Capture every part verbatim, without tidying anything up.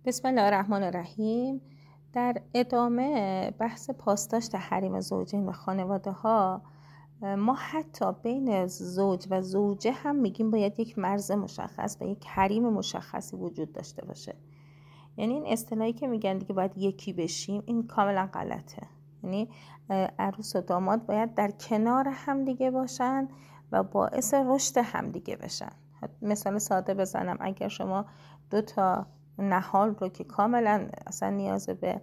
بسم الله الرحمن الرحیم. در ادامه بحث پاسداشت حریم زوجین و خانواده ها، ما حتی بین زوج و زوجه هم میگیم باید یک مرز مشخص و یک حریم مشخصی وجود داشته باشه. یعنی این اصطلاحی که میگن دیگه باید یکی بشیم، این کاملا غلطه. یعنی عروس و داماد باید در کنار هم دیگه باشن و باعث رشد هم دیگه بشن. مثال ساده بزنم، اگر شما دو تا نهال رو که کاملا اصلا نیاز به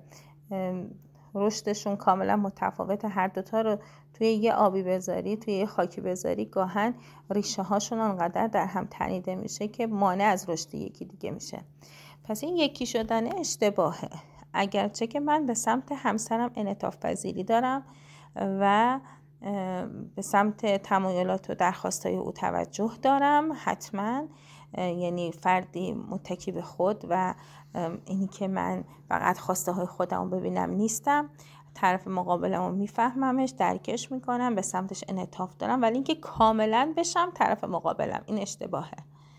رشدشون کاملا متفاوت، هر دوتا رو توی یه آبی بذاری، توی یه خاکی بذاری، گاهن ریشه هاشون انقدر در هم تنیده میشه که مانع از رشد یکی دیگه میشه. پس این یکی شدن اشتباهه. اگرچه که من به سمت همسرم انعطاف پذیری دارم و به سمت تمایلات و درخواستای او توجه دارم، حتما، یعنی فردی متکی به خود و اینی که من فقط خواسته های خودم رو ببینم نیستم، طرف مقابلم رو میفهممش، درکش میکنم، به سمتش انعطاف دارم، ولی اینکه کاملا بشم طرف مقابلم، این اشتباهه.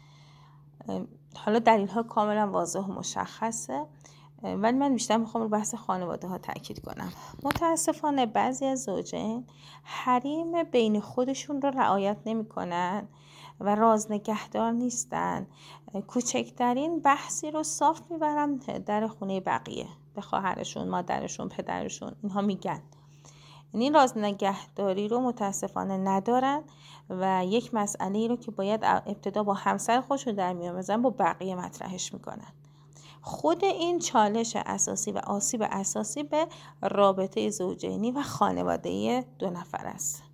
حالا دلیل ها کاملا واضح و مشخصه، ولی من بیشتر میخوام رو بحث خانواده ها تاکید کنم. متاسفانه بعضی از زوجین حریم بین خودشون رو رعایت نمی کنن و راز نگهدار نیستن. کوچکترین بحثی رو صاف میبرن در خونه بقیه، به خواهرشون، مادرشون، پدرشون، اینها میگن. یعنی راز نگهداری رو متاسفانه ندارن و یک مسئله رو که باید ابتدا با همسر خودشون در میان بزنن با بقیه مطرحش میکنن. خود این چالش اساسی و آسیب اساسی به رابطه زوجینی و خانواده دو نفر است.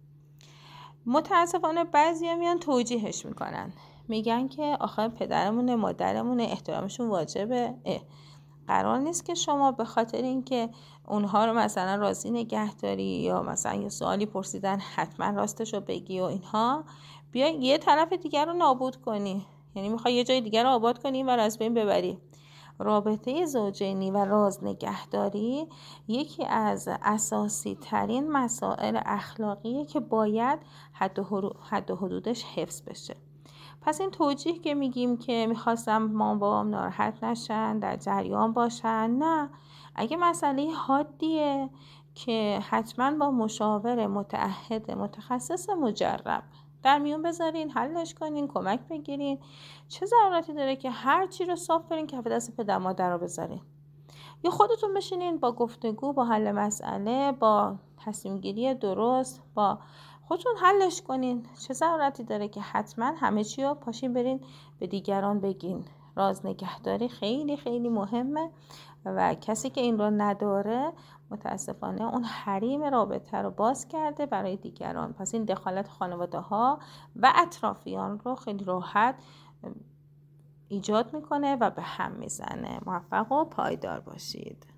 متاسفانه بعضیا میان توجیهش میکنن، میگن که آخه پدرمونه، مادرمونه، احترامشون واجبه. قرار نیست که شما به خاطر اینکه اونها رو مثلا راضی نگهداری یا مثلا یه سوالی پرسیدن حتما راستشو بگی و اینها، بیا یه طرف دیگر رو نابود کنی. یعنی میخوای یه جای دیگر رو آباد کنی و از بین ببری. رابطه زوجینی و راز نگهداری یکی از اساسی ترین مسائل اخلاقیه که باید حد و حدودش حفظ بشه. پس این توجیه که میگیم که میخواستم مام بابام ناراحت نشن، در جریان باشن، نه. اگه مسئله حادیه که حتما با مشاور متعهد متخصص مجرب در میون بذارین، حلش کنین، کمک بگیرین. چه ضرورتی داره که هر چی رو صاف برین کف دست پدر مادر رو بذارین؟ یا خودتون بشینین با گفتگو، با حل مسئله، با تصمیم گیری درست، با خودتون حلش کنین. چه ضرورتی داره که حتما همه چی رو پاشین برین به دیگران بگین؟ راز نگهداری خیلی خیلی مهمه و کسی که این رو نداره متاسفانه اون حریم رابطه رو باز کرده برای دیگران. پس این دخالت خانواده ها و اطرافیان رو خیلی راحت ایجاد میکنه و به هم میزنه. موفق و پایدار باشید.